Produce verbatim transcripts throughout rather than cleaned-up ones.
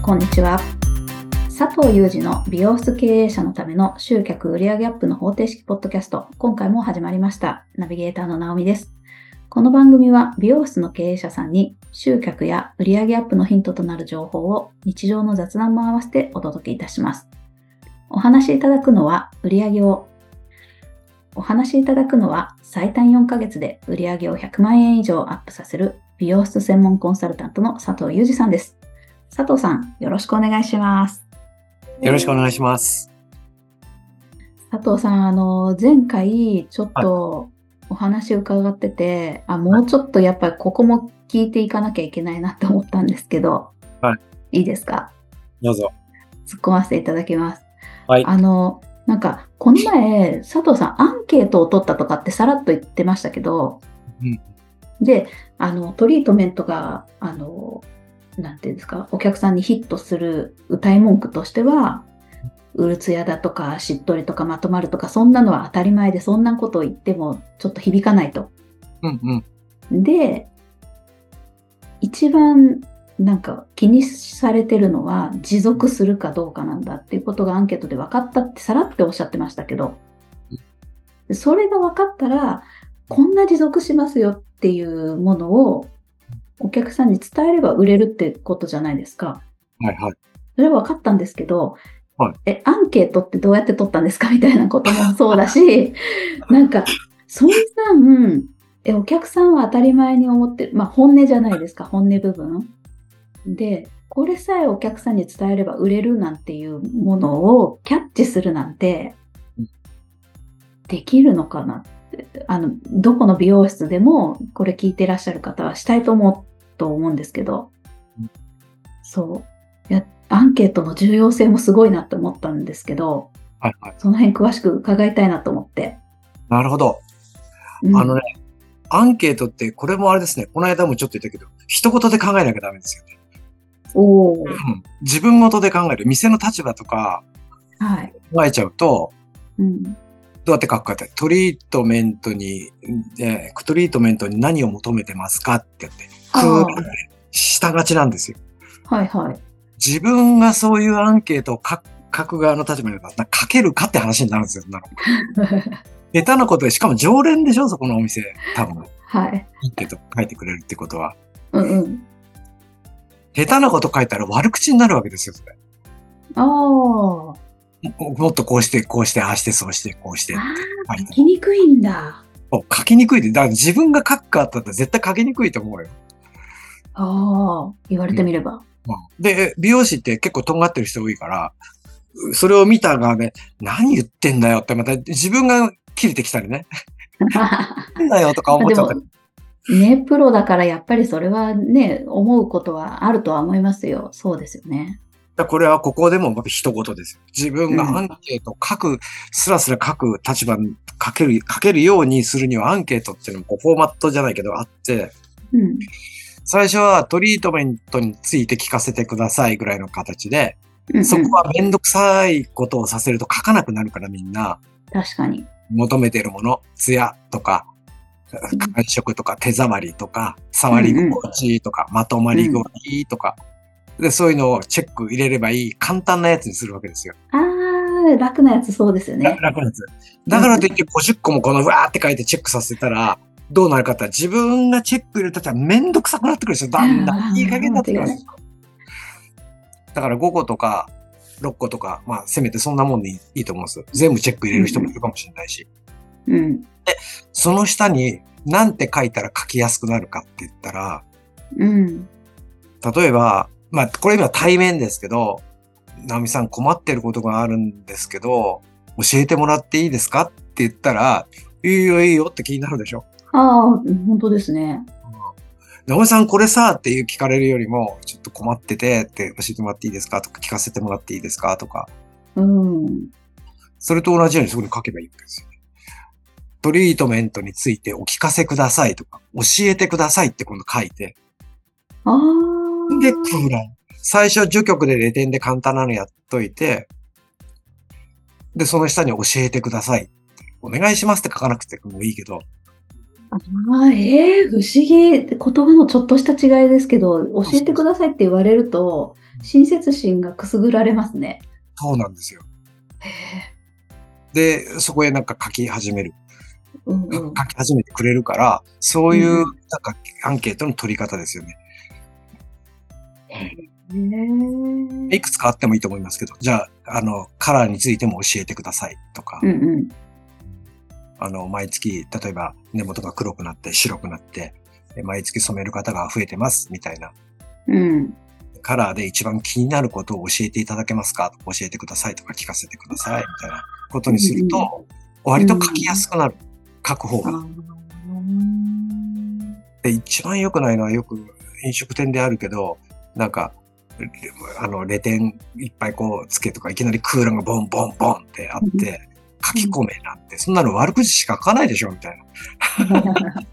こんにちは。佐藤祐二の美容室経営者のための集客売上アップの方程式ポッドキャスト、今回も始まりました。ナビゲーターの直美です。この番組は美容室の経営者さんに集客や売上アップのヒントとなる情報を日常の雑談も合わせてお届けいたします。お話しいただくのは売上をお話しいただくのは最短よんかげつで売上をひゃくまんえん以上アップさせる美容室専門コンサルタントの佐藤祐二さんです。佐藤さん、よろしくお願いします。 よろしくお願いします。 佐藤さん、あの、前回ちょっとお話伺ってて、はい、あ、もうちょっとやっぱりここも聞いていかなきゃいけないなと思ったんですけど、 はい。 いいですか？ どうぞ。 突っ込ませていただきます。 はい。 あの、なんか、この前、佐藤さん、アンケートを取ったとかってさらっと言ってましたけど、 うん、 で、あの、トリートメントが、あの、なんていうんですか、お客さんにヒットする歌い文句としては、うるつやだとか、しっとりとかまとまるとか、そんなのは当たり前で、そんなことを言ってもちょっと響かないと。 うんうん、で、一番なんか気にされてるのは、持続するかどうかなんだっていうことがアンケートで分かったってさらっておっしゃってましたけど、それが分かったら、こんな持続しますよっていうものを、お客さんに伝えれば売れるってことじゃないですか。 はいはい。 それは分かったんですけど、 はい、 え、アンケートってどうやって取ったんですかみたいなこともそうだし、なんか、そんなんえ、お客さんは当たり前に思ってる、まあ本音じゃないですか、本音部分。で、これさえお客さんに伝えれば売れるなんていうものをキャッチするなんて、できるのかなって。あの、どこの美容室でもこれ聞いてらっしゃる方はしたいと思うと思うんですけど、うん、そう。いや、アンケートの重要性もすごいなって思ったんですけど、 はいはい、 その辺詳しく伺いたいなと思って。 なるほど。うん、あのね、アンケートってこれもあれですね、この間もちょっと言ったけど、一言で考えなきゃダメですよね。 おー、うん、 自分ごとで考える、店の立場とか考えちゃうと、 はい、うん、 どうやって書くかって、トリートメントに、えー、トリートメントに何を求めてますかって言って、くしたがちなんですよ。 はいはい。 自分がそういうアンケートを書く、書く側の立場に書けるかって話になるんですよ。なる下手なことで、しかも常連でしょ、そこのお店。多分。 はい。 アンケート書いてくれるってことは。 うんうん。 下手なこと書いたら悪口になるわけですよ、それ。 ああ。もっとこうして、こうして、ああして、そうして、こうしてって書いて。書きにくいんだ。 書きにくいで。だから自分が書くかって言ったら絶対書きにくいと思うよ。 ああ、言われてみれば。 うん、で、美容師って結構とんがってる人多いから、それを見た側で、何言ってんだよって、また自分が切れてきたりね。何だよとか思っちゃったり。 ね、プロだからやっぱりそれはね、思うことはあるとは思いますよ。そうですよね。 これはここでもまた一言ですよ。自分がアンケート書く、うん、スラスラ書く立場に書ける、書けるようにするにはアンケートっていうのもこうフォーマットじゃないけどあって、うん、最初はトリートメントについて聞かせてくださいぐらいの形で、うんうん、そこはめんどくさいことをさせると書かなくなるからみんな。 確かに。 求めているもの、ツヤとか、感触とか手触りとか、触り心地とか、うんうん、まとまり具合とか、で、そういうのをチェック入れればいい簡単なやつにするわけですよ。 あー、楽なやつそうですよね。 楽なやつ。だからといってごじゅっこもこのわーって書いてチェックさせたら、どうなるかって自分がチェック入れたらめんどくさくなってくるんですよ。だんだんいい加減になってくるんですよ。だからごことかろっことか、まあせめてそんなもんでいいと思うんですよ。全部チェック入れる人もいるかもしれないし。うん。で、その下に何て書いたら書きやすくなるかって言ったら、うん。例えば、まあ、これ今対面ですけど、直美さん困ってることがあるんですけど、教えてもらっていいですかって言ったら、いいよいいよって気になるでしょ。 ああ、本当ですね。 直美さんこれさっていう聞かれるよりも、ちょっと困っててって教えてもらっていいですかとか聞かせてもらっていいですかとか。うん。それと同じようにそこに書けばいいわけですよね。トリートメントについてお聞かせくださいとか、教えてくださいって今度書いて。ああ。で、空欄。最初、序曲でレ点で簡単なのやっといて、で、その下に教えてください。お願いしますって書かなくてもいいけど。 ああ、ええー、不思議。言葉のちょっとした違いですけど、教えてくださいって言われると、 親切心がくすぐられますね。 そうなんですよ。 へえ。 で、そこへなんか書き始める。 うんうん。 書き始めてくれるから、そういう、 うんうん。 なんか、アンケートの取り方ですよね。 へえ。 いくつかあってもいいと思いますけど、じゃあ、あの、カラーについても教えてくださいとか、 うんうん。 あの、毎月、例えば根元が黒くなって白くなって、毎月染める方が増えてますみたいな。 うん。 カラーで一番気になることを教えていただけますか？教えてくださいとか聞かせてくださいみたいなことうんにするうん。 と、割と書きやすくなる。書く方ああ。 が。で、一番良くないのはよく飲食店であるけど、なんか、レあの、レ点いっぱいこうつけとか、いきなり空欄がボンボンボンってあっうんて、書き込めなんて、そんなの悪口しか書かないでしょみたいな。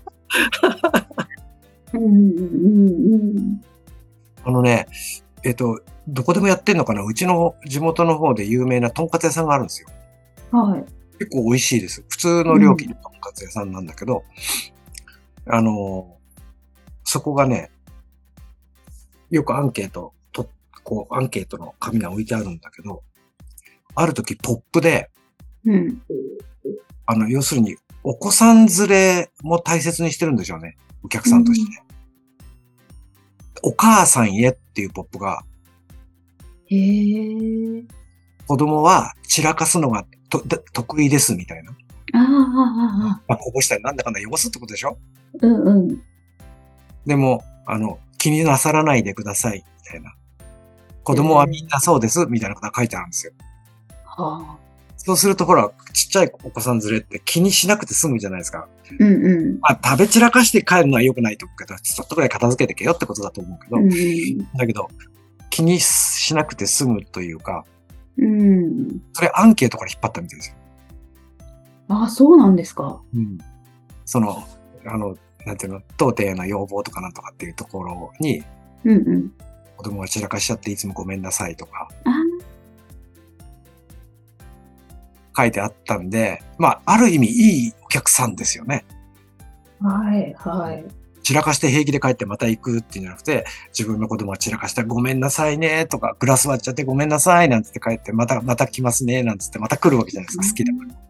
うんうんうんうん。 あのね、えっと、どこでもやってんのかな、うちの地元の方で有名なとんかつ屋さんがあるんですよ。 はい。 結構美味しいです。普通のうん。 料金のとんかつ屋さんなんだけど、あの、そこがね、よくアンケートと、こう、アンケートの紙が置いてあるんだけど、ある時ポップで、 うん。 あの、要するに、お子さん連れも大切にしてるんでしょうね。お客うん。 さんとして。お母さんへっていうポップが、 へえ。 子供は散らかすのがとで得意ですみたいな。 ああ、ああ、ああ。 まあ、こぼしたりなんだかんだ汚すってことでしょ？ うんうん。 でも、あの、気になさらないでください、みたいな。子へ供はみんえ。 なそうです、みたいなことが書いてあるんですよ。 はあ。 そうするとほら、ちっちゃいお子さん連れって気にしなくて済むじゃないですか。 うんうん。 まあ、食べ散らかして帰るのは良くないと思うけど、ちょっとぐらい片付けてけよってことだと思うけど、 うんうん。 だけど、気にしなくて済むというか、 うん。 それアンケートから引っ張ったみたいですよ。 ああ、そうなんですか。 うん。その、あの、なんていうの、当店への要望とかなんとかっていうところに、 うんうん。 子供が散らかしちゃっていつもごめんなさいとかあ書いてあったんで、まあ、ある意味いいお客さんですよね。 あ、はいはい。 散らかして平気で帰ってまた行くっていうんじゃなくて、自分の子供が散らかしたらごめんなさいねとか、グラス割っちゃってごめんなさいなんつって帰って、また、また来ますねなんつってまた来るわけじゃないですか、好きだから。だ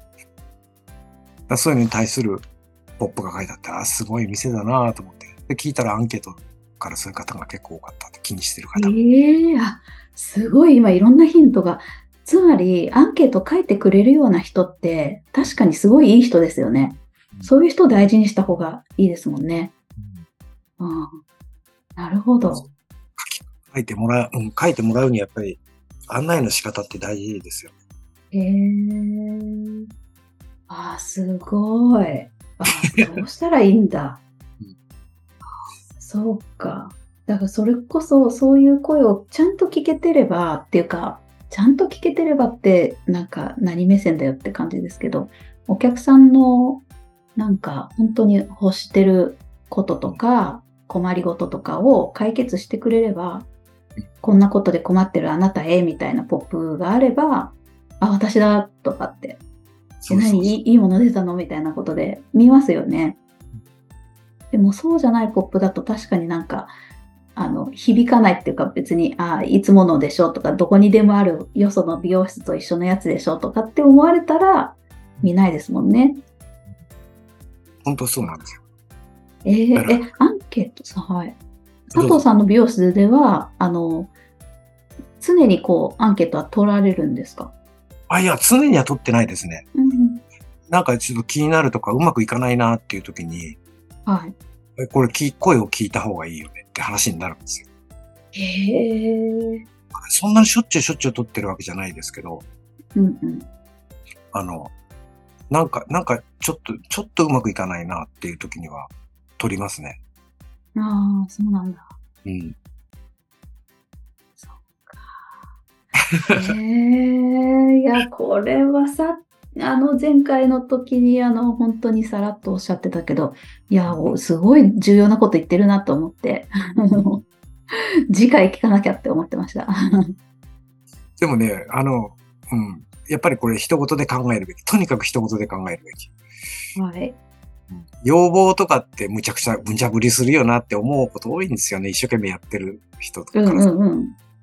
からそういうのに対するポップが書いてあって、あ、すごい店だなと思って。で、聞いたらアンケートからそういう方が結構多かったって、気にしてる方。 ええ、あ、すごい今いろんなヒントが。つまり、アンケート書いてくれるような人って、確かにすごいいい人ですよね。そういう人を大事にした方がいいですもんね。うん。なるほど。 書き書いてもらう、うん、書いてもらうにはやっぱり案内の仕方って大事ですよ。 へえ。ああ、すごい。ああ、そうしたらいいんだ。 うん。 そうか。だからそれこそ、そういう声をちゃんと聞けてればっていうか、ちゃんと聞けてればって、なんか何目線だよって感じですけど、お客さんのなんか本当に欲してることとか、困りごととかを解決してくれれば、こんなことで困ってるあなたへみたいなポップがあれば、あ、私だとかって、え、 そうそうそう。 何いいいいもの出たのみたいなことで見ますよね。でもそうじゃないポップだと確かになんか、あの、響かないっていうか別に、あ、いつものでしょとか、どこにでもあるよその美容室と一緒のやつでしょとかって思われたら見ないですもんね。 本当そうなんですよ。 えー、 だから、 え、アンケートさ、はい。佐どうぞ。 藤さんの美容室では、あの、常にこう、アンケートは取られるんですか？ あ、いや、常には取ってないですね。 うん。 なんかちょっと気になるとかうまくいかないなっていう時に、 はい。 え、これき声を聞いた方がいいよねって話になるんですよ。 へえ。 そんなにしょっちゅうしょっちゅう取ってるわけじゃないですけど、 うんうん。 あの、なんか、なんかちょっと、ちょっとうまくいかないなっていう時には取りますね。 ああ、そうなんだ。 うん。 そっか。ええ、いや、これはさ、あの、前回の時に、あの、本当にさらっとおっしゃってたけど、いや、おすごい重要なこと言ってるなと思って、あの、次回聞かなきゃって思ってました。 でもね、あの、うん。やっぱりこれ一言で考えるべき。とにかく一言で考えるべき。 はい。 うん、要望とかってむちゃくちゃ無茶ぶりするよなって思うこと多いんですよね。一生懸命やってる人とうんかからさ。 うんうん。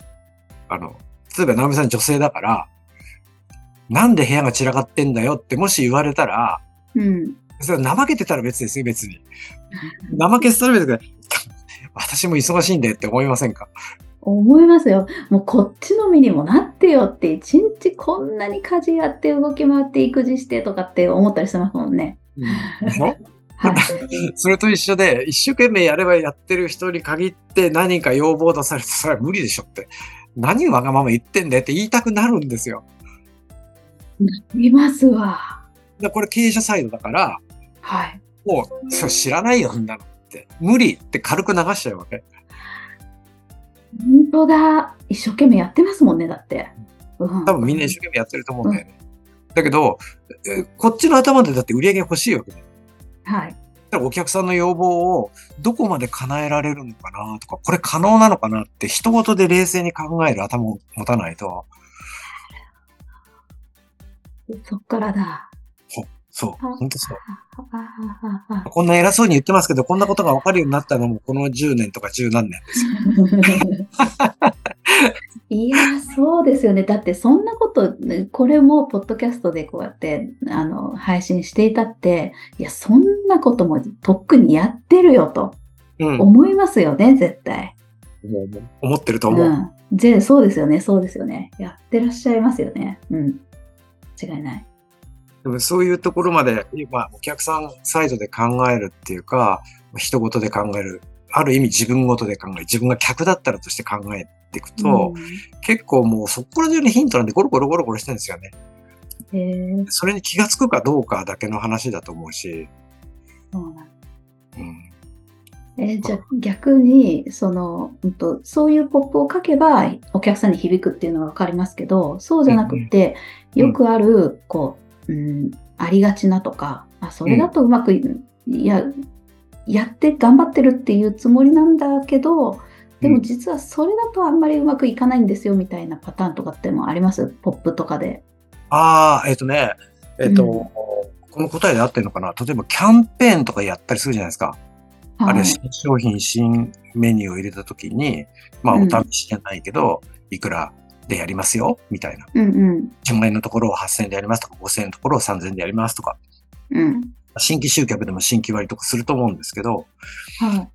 あの、例えば直美さん女性だから、なんで部屋が散らかってんだよってもし言われたら、 うん。 それ怠けてたら別ですよ、別に。怠けてたら別で、私も忙しいんでって思いませんか？ 思いますよ。もうこっちの身にもなってよって、一日こんなに家事やって動き回って育児してとかって思ったりしてますもんね。 うん、でしょはい。 それと一緒で、一生懸命やればやってる人に限って何か要望出されて、それは無理でしょって。何わがまま言ってんだよって言いたくなるんですよ。 いますわ。 だこれ経営者サイドだから、 はい。 もう、それ知らないよ、そんなのって。無理って軽く流しちゃうわけ。 本当だ。一生懸命やってますもんね、だって。うん。 多分みんな一生懸命やってると思うんだよね。うん、だけど、こっちの頭でだって売り上げ欲しいわけだよ。 はい。 だからお客さんの要望をどこまで叶えられるのかなとか、これ可能なのかなって一言で冷静に考える頭を持たないと。 そっからだ。 そう、本当そう。 あこんな偉そうに言ってますけど、こんなことが分かるようになったのもこのじゅうねんとか十何年ですよ。 いや、そうですよね。だってそんなこと、これもポッドキャストでこうやってあの配信していたって、いや、そんなこともとっくにやってるよと思いますよね、うん、絶対。 思ってると思う。 うん。ぜそうですよね、そうですよね。やってらっしゃいますよね。うん。違いない。 でもそういうところまで、今、お客さんサイドで考えるっていうか、人事で考える。ある意味自分ごとで考える。自分が客だったらとして考えていくと、うん、結構もうそこら中にヒントなんでゴロゴロゴロゴロしてるんですよね。 へー。 それに気がつくかどうかだけの話だと思うし。 そうなんです。うんえー、じゃあ逆にその、うんと、そういうポップを書けばお客さんに響くっていうのは分かりますけど、そうじゃなくて、うん、よくあるこう、うん、ありがちなとか、あそれだとうまく、うん、ややって頑張ってるっていうつもりなんだけど、でも実はそれだとあんまりうまくいかないんですよみたいなパターンとかってもあります？ポップとかで。 ああ、えっとね、えっと、うん、この答えで合ってるのかな？例えばキャンペーンとかやったりするじゃないですか。あるいは新商品、新メニューを入れたときに、まあお試しじゃないけど、うん、いくらでやりますよみたいな。 うんうん、 いちまん円のところをはっせんえんでやりますとか、ごせんえんのところをさんぜんえんでやりますとか。 うん、 新規集客でも新規割とかすると思うんですけど、 はい。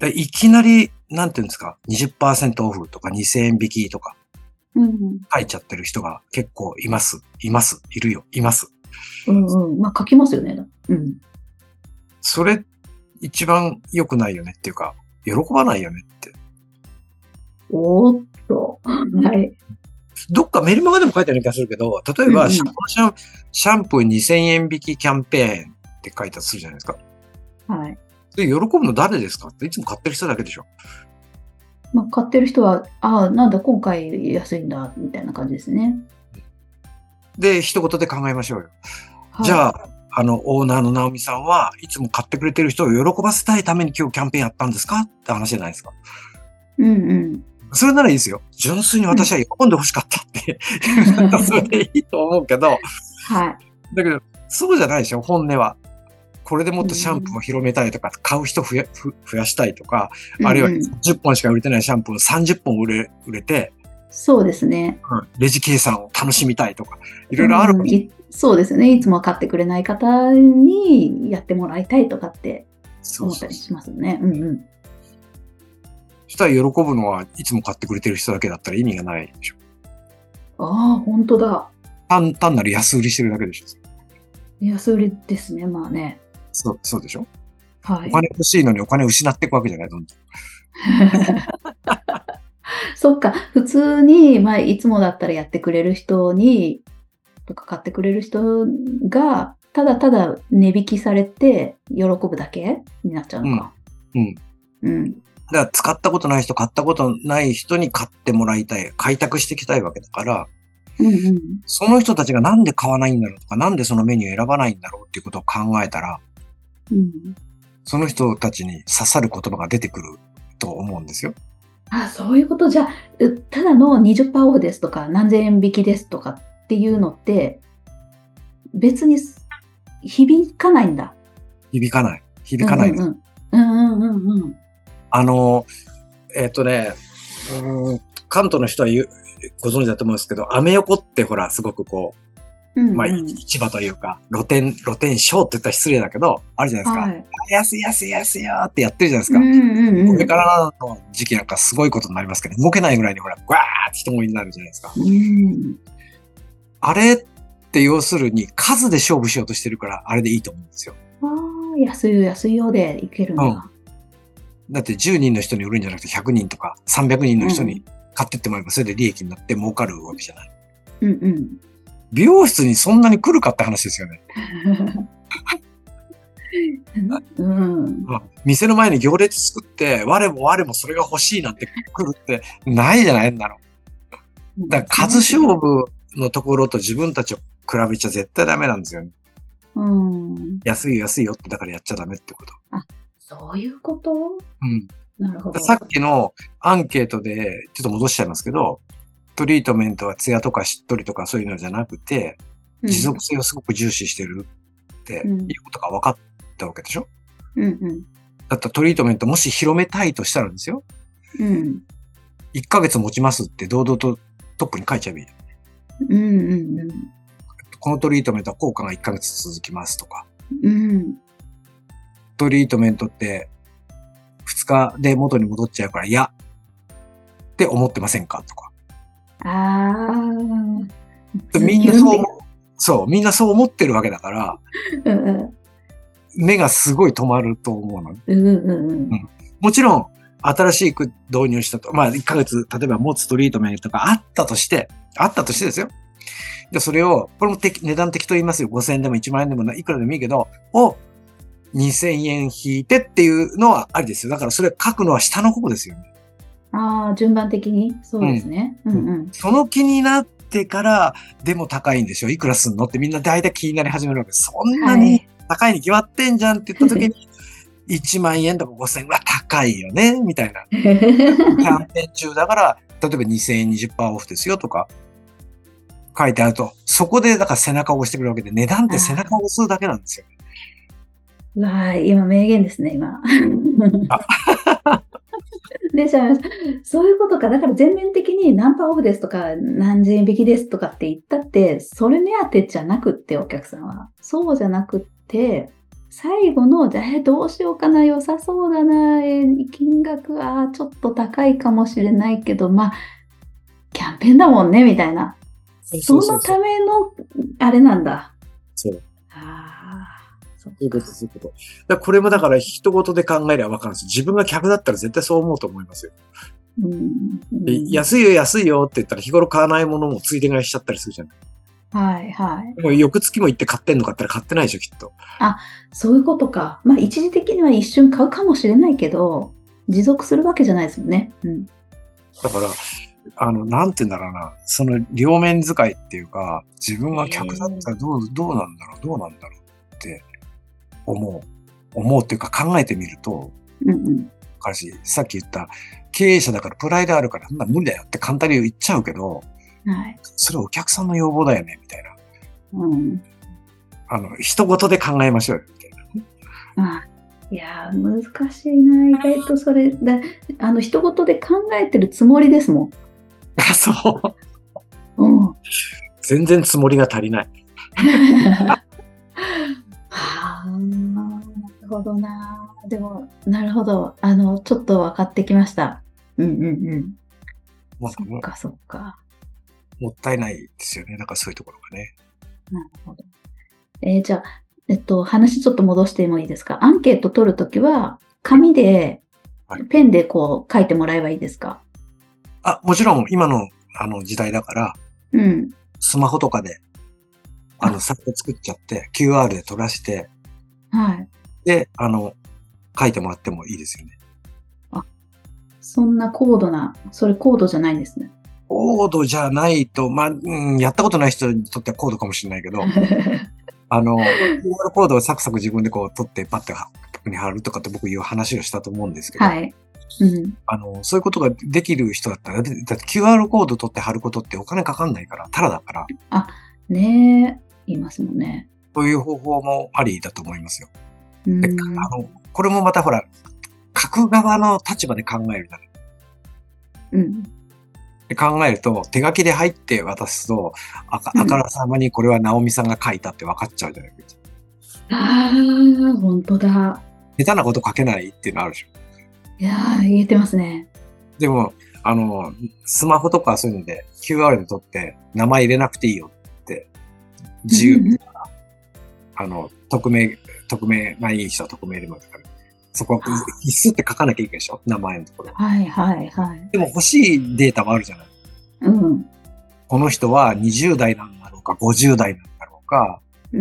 いきなり、なんていうんですか、にじゅっパーセント オフとかにせんえん引きとか、書いちゃってる人が結構います。います。いるよ。います。 うんうん。まあ書きますよね。うん。 それ、一番良くないよねっていうか、喜ばないよねって。 おーっと。はい。 どっかメルマガでも書いてある気がするけど、例えば、うんうん、シャン、シャンプーにせんえん引きキャンペーンって書いたりするじゃないですか。 はい。 で、喜ぶの誰ですかっていつも買ってる人だけでしょ。 まあ、買ってる人は、ああ、なんだ、今回安いんだ、みたいな感じですね。 で、一言で考えましょうよ。はい、じゃあ、あの、オーナーの直美さんはいつも買ってくれてる人を喜ばせたいために今日キャンペーンやったんですかって話じゃないですか。 うんうん。 それならいいですよ。純粋に私は喜んで欲しかったって、うん、それでいいと思うけど。 はい。 だけど、そうじゃないでしょ、本音は。これでもっとシャンプーを広めたいとか、うん、買う人増や、増やしたいとか、うんうん、あるいはじゅっぽんしか売れてないシャンプーをさんじゅっぽん売れ、売れて、 そうですね。 うん。レジ計算を楽しみたいとか、いろいろある、 うんい。そうですね。いつも買ってくれない方にやってもらいたいとかって思ったりしますよね。そうそうそううんうん。 そしたら喜ぶのはいつも買ってくれてる人だけだったら意味がないでしょ。 ああ、本当だ。 単、単なる安売りしてるだけでしょ。 安売りですね、まあね。 そう、そうでしょ。 はい。 お金欲しいのにお金失っていくわけじゃない、どんどん。 そっか、普通に、まあ、いつもだったらやってくれる人に、とか買ってくれる人が、ただただ値引きされて、喜ぶだけになっちゃうのか。 うん。うん。うん、だから使ったことない人、買ったことない人に買ってもらいたい、開拓していきたいわけだから、 うんうん、 その人たちがなんで買わないんだろうとか、なんでそのメニュー選ばないんだろうっていうことを考えたら、 うん、 その人たちに刺さる言葉が出てくると思うんですよ。 あ、そういうことじゃ、ただの にじゅっパーセント オフですとか、何千円引きですとかっていうのって、別に響かないんだ。 響かない。響かないです。 うんうんうんうんうん。 あの、えっとね、うん関東の人は言うご存知だと思うんですけど、アメ横ってほら、すごくこう、 うんうん、 まあ、市場というか、露店、露店商って言ったら失礼だけど、あるじゃないですか。はい、安い安い安いよってやってるじゃないですか。うんうんうん、これからの時期なんかすごいことになりますけど、動けないぐらいにほら、わーって人もいになるじゃないですか。うん、あれって要するに数で勝負しようとしてるから、あれでいいと思うんですよ。 ああ、安いよ安いよでいけるんだ。うん、 だってじゅうにんの人に売るんじゃなくてひゃくにんとかさんびゃくにんの人に買ってってもらえばそれで利益になって儲かるわけじゃない。うんうん。美容室にそんなに来るかって話ですよね。うん、店の前に行列作って、我も我もそれが欲しいなんて来るってないじゃないんだろう。だから数勝負のところと自分たちを比べちゃ絶対ダメなんですよね。うん、安い安いよってだからやっちゃダメってこと。 あ、そういうこと？うん。なるほど。 さっきのアンケートでちょっと戻しちゃいますけど、トリートメントはツヤとかしっとりとかそういうのじゃなくて、持続性をすごく重視してるっていうことが分かったわけでしょ、うんうん、だったらトリートメントもし広めたいとしたらですよ。うん、いっかげつ持ちますって堂々とトップに書いちゃえばいい。うんうんうん、このトリートメントは効果がいっかげつ続きますとか。うん、トリートメントってふつかで元に戻っちゃうから嫌って思ってませんかとか。ああ。みんなそう、そう、みんなそう思ってるわけだから、うんうん、目がすごい止まると思うの、うんうんうんうん。もちろん、新しく導入したと、まあ、いっかげつ、例えば持つトリートメントがあったとして、あったとしてですよ。で、それを、これも値段適当言いますよ。ごせんえんでもいちまんえんでもいくらでもいいけど、をにせんえん引いてっていうのはありですよ。だからそれ書くのは下の方ですよね。 ああ、順番的にそうですね、うんうんうん。 その気になってから、でも高いんでしょいくらすんのってみんな大体気になり始めるわけです。そんなに高いに決まってんじゃんって言った時に、いちまんえんとかごせんえんは高いよねみたいな。キャンペーン中だから、例えばにせんえん にじゅっパーセント オフですよとか書いてあると、そこでだから背中を押してくれるわけで、値段って背中を押すだけなんですよ。 うわー、今名言ですね、今。出ちゃいました。そういうことか。だから全面的に何パーオフですとか、何十円引きですとかって言ったって、それ目当てじゃなくって、お客さんは。そうじゃなくって、最後の、じゃあ、え、どうしようかな、良さそうだな、え、金額はちょっと高いかもしれないけど、まあ、キャンペーンだもんね、みたいな。そのための、あれなんだ。 そう。そういうこと、そういうこと。だこれもだから人事で考えればわかるんです。自分が客だったら絶対そう思うと思いますよ。うんうん、で安いよ安いよって言ったら日頃買わないものもついで買いしちゃったりするじゃない。 はいはい。 もう翌月も行って買ってんのかったら買ってないでしょ、きっと。 あ、そういうことか。まあ一時的には一瞬買うかもしれないけど、持続するわけじゃないですもんね。うん。 だから、あの、なんて言うんだろうな、その両面使いっていうか、自分が客だったらどう、どうなんだろう、どうなんだろうって、思う。思うっていうか考えてみると、うんうん。さっき言った経営者だからプライドあるからそんな無理だよって簡単に言っちゃうけど、はい。それお客さんの要望だよね、みたいな。うん。あの、人事で考えましょうよ、みたいな。あ、いやー、難しいな。意外とそれ、だあの、人事で考えてるつもりですもん。 あ、そう。うん。全然つもりが足りない。 はあ、なるほどな。でも、なるほど。あの、ちょっと分かってきました。うんうんうん。まあ、そっかそっか。 もったいないですよね。だからそういうところがね。 なるほど。えー、じゃあ、えっと、話ちょっと戻してもいいですか？アンケート取るときは、紙で、ペンでこう書いてもらえばいいですか？ あ、もちろん、今の、あの、時代だから、うん。スマホとかで、あの、サイト作っちゃって、キューアール で取らして、はい。で、あの、書いてもらってもいいですよね。 あ、そんな高度な、それ高度じゃないんですね。 高度じゃないと、まあ、うん、やったことない人にとっては高度かもしれないけど、あの、キューアール コードをサクサク自分でこう取ってパッて僕に貼るとかって僕いう話をしたと思うんですけど、はい。うん、あの、そういうことができる人だったら、だって キューアール コード取って貼ることってお金かかんないから、ただだから。 あ、ねえ、言いますもんね。 そういう方法もありだと思いますよ。で、あの、これもまたほら、書く側の立場で考えるじゃない。うん。 で考えると、手書きで入って渡すと、あか、あからさまにこれは直美さんが書いたって分かっちゃうじゃないですか。 ああ、本当だ。 下手なこと書けないっていうのあるでしょ。 いやー、言えてますね。 でも、あの、スマホとかそういうので キューアール で撮って名前入れなくていいよって自由だから、あの、匿名、匿名、まあいい人は匿名でもいいから、そこ、必須って書かなきゃいけないでしょ、名前のところ。 はいはいはい。 でも欲しいデータはあるじゃない。 うん。 この人はにじゅう代なんだろうか、ごじゅう代なんだろうか、 うん。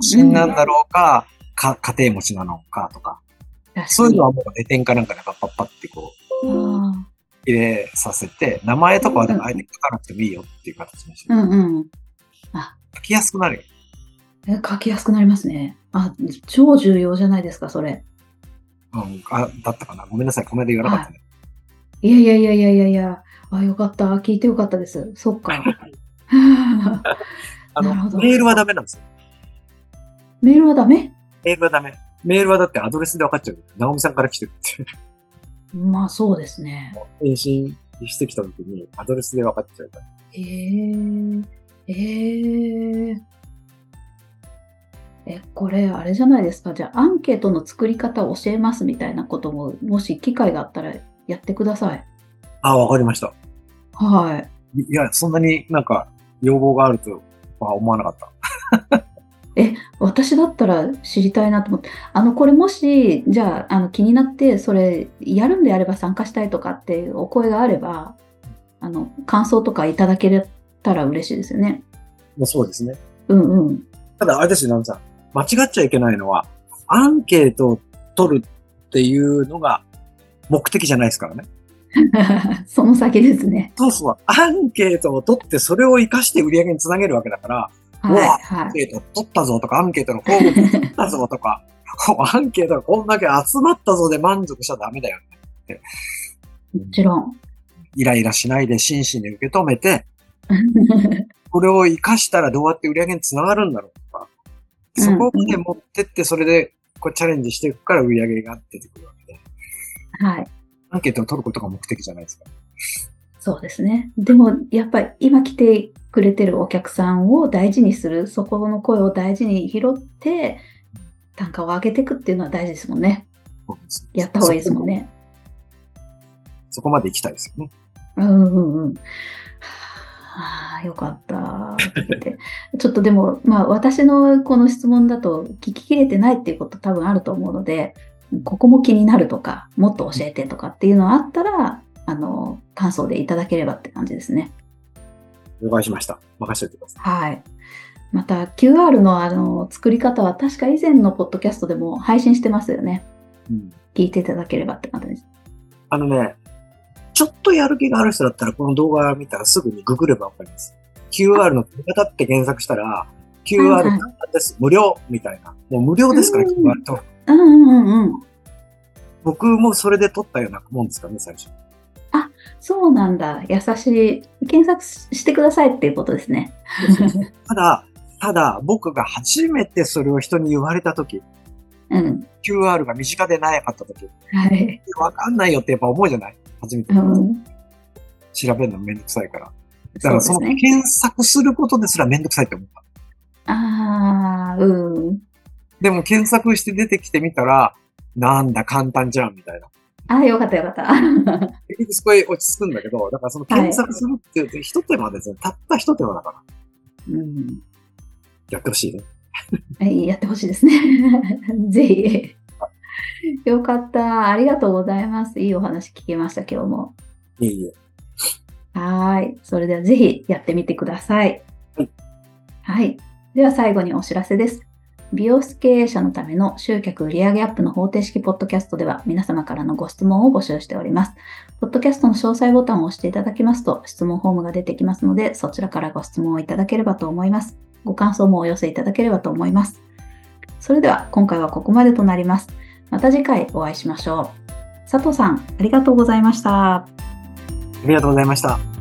死んなんだろうか、か、家庭持ちなのかとか、そういうのはもうレテンかなんかでパッパッパってこう、入れさせて、名前とかはでもあえて書かなくてもいいよっていう形にして。 うんうん。あ、 書きやすくなるよ。 え、書きやすくなりますね。あ、超重要じゃないですか、それ。 うん、あ、だったかな。ごめんなさい、この間言わなかったね。 いやいやいやいやいやいや、あ、よかった。聞いてよかったです。そっか。 あの、メールはダメなんですよ。 メールはダメ？ メールはダメ。メールはだってアドレスで分かっちゃう。直美さんから来てるって。 まあそうですね。 返信してきた時にアドレスで分かっちゃうから。 えー、えー、え、これあれじゃないですか。じゃあアンケートの作り方を教えますみたいなことも、もし機会があったらやってください。 あ、わかりました。 はい。 いや、そんなになんか要望があるとは思わなかった。 え、私だったら知りたいなと思って、あの、これもし、じゃあ、あの、気になって、それ、やるんであれば参加したいとかっていうお声があれば、あの、感想とかいただけたら嬉しいですよね。 もうそうですね。 うんうん。 ただ、あれですよ、ナミさん。間違っちゃいけないのは、アンケートを取るっていうのが目的じゃないですからね。 その先ですね。 そうそう。アンケートを取って、それを活かして売り上げにつなげるわけだから、 はい、 うわ、 はい、 アンケート取ったぞとか、アンケートのフォーム取ったぞとか、アンケートがこんだけ集まったぞで満足しちゃダメだよねって。 もちろん。 イライラしないで真摯に受け止めて、これを活かしたらどうやって売り上げにつながるんだろうとか、そこまで持ってって、それでこうチャレンジしていくから売り上げが出てくるわけで。 はい。 アンケートを取ることが目的じゃないですか。 そうですね。でも、やっぱり今来てくれてるお客さんを大事にする、そこの声を大事に拾って、単価を上げていくっていうのは大事ですもんね。 そうです。 やった方がいいですもんね。 そこまで行きたいですよね。 うんうんうん。はあ、よかった。ちょっとでも、まあ私のこの質問だと聞ききれてないっていうこと多分あると思うので、ここも気になるとか、もっと教えてとかっていうのがあったら、あの、感想でいただければって感じですね。 了解しました。任せてください。 はい。また キューアール のあの作り方は確か以前のポッドキャストでも配信してますよね。うん、聞いていただければって感じです。 あのね、ちょっとやる気がある人だったらこの動画見たらすぐにググればわかります。キューアール の作り方って検索したら、キューアール 簡単です、はいはい、無料みたいな。もう無料ですから、キューアール と。 うんうんうん。 僕もそれで撮ったようなもんですかね、最初。 あ、そうなんだ。優しい。検索してくださいっていうことですね。 ただ、ただ、僕が初めてそれを人に言われたとき、うん、キューアール が身近でなかったとき、はい、わかんないよってやっぱ思うじゃない初めて、うん。調べるのめんどくさいから。だからその検索することですらめんどくさいって思った。 ああ、うん。 でも検索して出てきてみたら、なんだ簡単じゃんみたいな。 ああ、よかったよかった。 結局そこへ落ち着くんだけど、だからその検索するっていう一手間ですね。たった一手間だから。うん。やってほしいね。 やってほしいですね。ぜひ。よかった。ありがとうございます。いいお話聞きました、今日も。 いえいえ。 はい。それではぜひやってみてください。 はい。 はい。では最後にお知らせです。美容室経営者のための集客売上アップの方程式ポッドキャストでは皆様からのご質問を募集しております。ポッドキャストの詳細ボタンを押していただきますと質問フォームが出てきますので、そちらからご質問をいただければと思います。ご感想もお寄せいただければと思います。それでは今回はここまでとなります。また次回お会いしましょう。佐藤さん、ありがとうございました。 ありがとうございました。